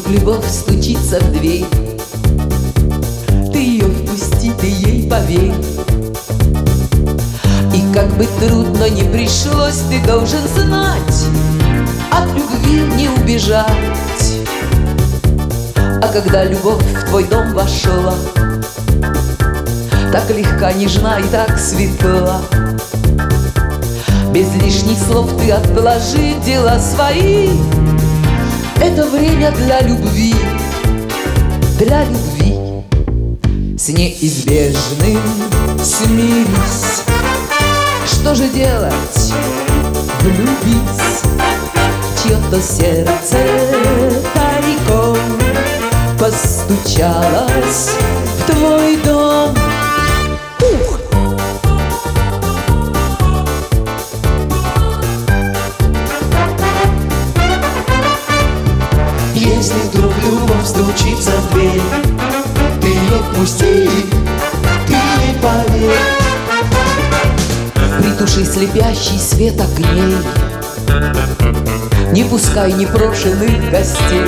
вдруг любовь стучится в дверь, ты ее впусти, ты ей поверь. И как бы трудно ни пришлось, ты должен знать, от любви не убежать. А когда любовь в твой дом вошла, так легка, нежна и так светла, без лишних слов ты, отложив дела свои, это время для любви, для любви. С неизбежным смирись. Что же делать? Влюбись. Чье-то сердце тайком постучалось в твой дом. Если вдруг любовь стучится в дверь, ты ее впусти, ты ей поверь. Притуши слепящий свет огней, не пускай непрошенных гостей.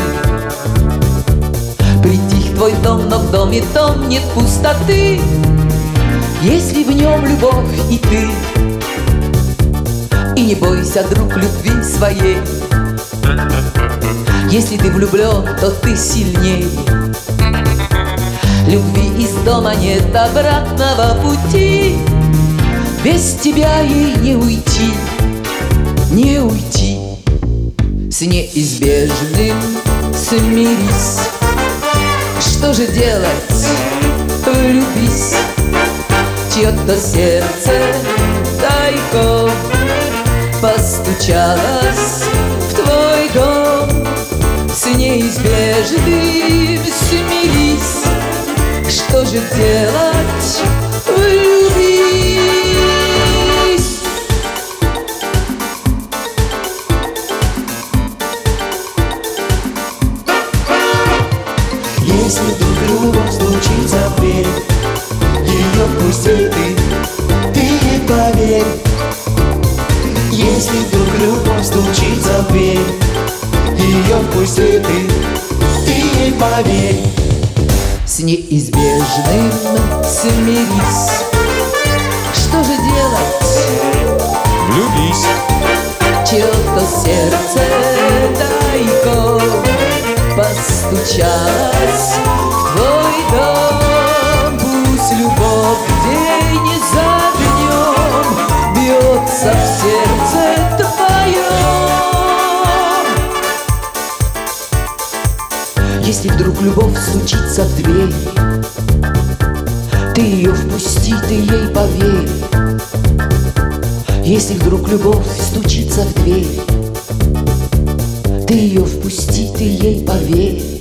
Притих твой дом, но в доме том нет пустоты, если в нем любовь и ты. И не бойся, друг, любви своей. Если ты влюблен, то ты сильней. Любви из дома нет обратного пути, без тебя ей не уйти, не уйти. С неизбежным смирись. Что же делать? Влюбись. Чье-то сердце тайком постучалось в твой дом. С неизбежным смирись. Что же делать? Влюбись. Если вдруг любовь стучится в дверь, ее впусти ты ей поверь. Если вдруг любовь стучится в дверь, ее впусти ты ей поверь. С неизбежным смирись. Что же делать? Влюбись. Чье-то сердце тайком постучалось в твой дом. Пусть любовь день за днем бьется в сердце твоем. Если вдруг любовь стучится в дверь, ты ее впусти, ты ей поверь. Если вдруг любовь стучится в дверь, ты ее впусти, ты ей поверь.